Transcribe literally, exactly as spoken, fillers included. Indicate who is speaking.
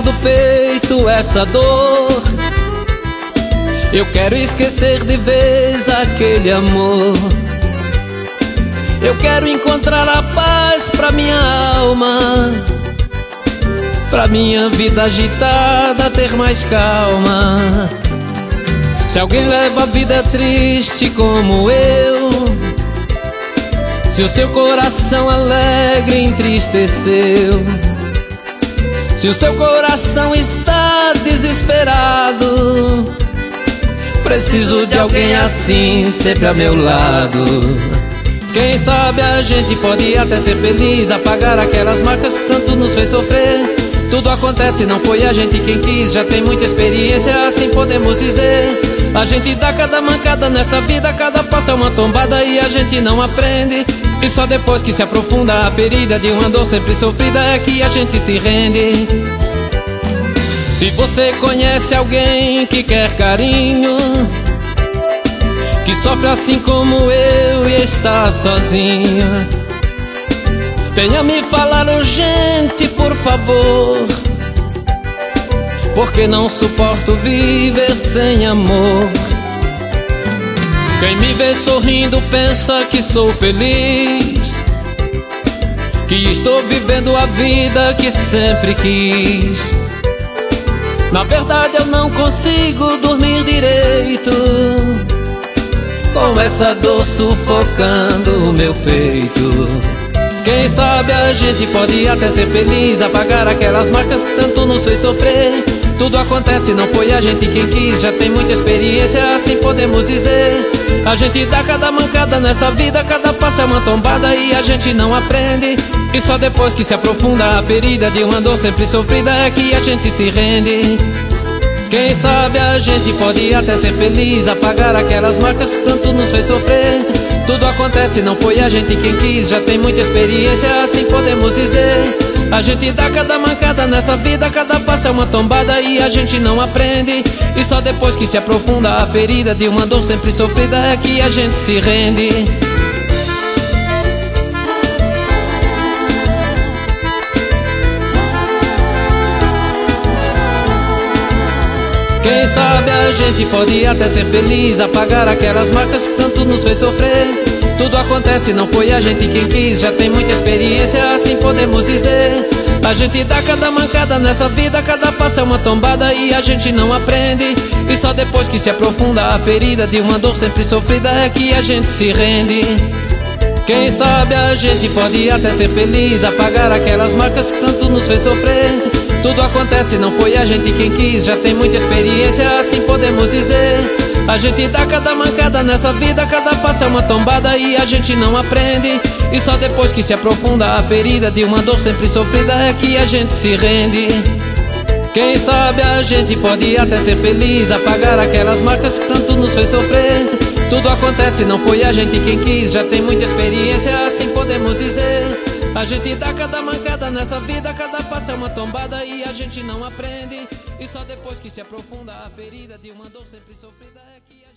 Speaker 1: do peito essa dor. Eu quero esquecer de vez aquele amor. Eu quero encontrar a paz pra minha alma, pra minha vida agitada ter mais calma. Se alguém leva a vida triste como eu, se o seu coração alegre entristeceu, se o seu coração está desesperado, preciso de alguém assim sempre a meu lado. Quem sabe a gente pode até ser feliz, apagar aquelas marcas que tanto nos fez sofrer. Tudo acontece, não foi a gente quem quis, já tem muita experiência, assim podemos dizer. A gente dá cada mancada nessa vida, cada passo é uma tombada e a gente não aprende. E só depois que se aprofunda a ferida de uma dor sempre sofrida é que a gente se rende. Se você conhece alguém que quer carinho, que sofre assim como eu e está sozinho, venha me falar urgente, por favor, porque não suporto viver sem amor. Quem me vê sorrindo pensa que sou feliz, que estou vivendo a vida que sempre quis. Na verdade eu não consigo dormir direito, com essa dor sufocando o meu peito. Quem sabe a gente pode até ser feliz, apagar aquelas marcas que tanto nos fez sofrer. Tudo acontece, não foi a gente quem quis, já tem muita experiência, assim podemos dizer. A gente dá cada mancada nessa vida, cada passo é uma tombada e a gente não aprende. E só depois que se aprofunda a ferida de uma dor sempre sofrida é que a gente se rende. Quem sabe a gente pode até ser feliz, apagar aquelas marcas que tanto nos fez sofrer. Tudo acontece, não foi a gente quem quis, já tem muita experiência, assim podemos dizer. A gente dá cada mancada nessa vida, cada passo é uma tombada e a gente não aprende. E só depois que se aprofunda a ferida de uma dor sempre sofrida é que a gente se rende. Quem sabe a gente pode até ser feliz, apagar aquelas marcas que tanto nos fez sofrer. Tudo acontece, não foi a gente quem quis, já tem muita experiência, assim podemos dizer. A gente dá cada mancada nessa vida, cada passo é uma tombada e a gente não aprende. E só depois que se aprofunda a ferida de uma dor sempre sofrida é que a gente se rende. Quem sabe a gente pode até ser feliz, apagar aquelas marcas que tanto nos fez sofrer. Tudo acontece, não foi a gente quem quis, já tem muita experiência, assim podemos dizer. A gente dá cada mancada nessa vida, cada passo é uma tombada e a gente não aprende. E só depois que se aprofunda a ferida de uma dor sempre sofrida é que a gente se rende. Quem sabe a gente pode até ser feliz, apagar aquelas marcas que tanto nos fez sofrer. Tudo acontece, não foi a gente quem quis, já tem muita experiência, assim podemos dizer. A gente dá cada mancada nessa vida, cada passo é uma tombada e a gente não aprende. E só depois que se aprofunda a ferida de uma dor sempre sofrida é que a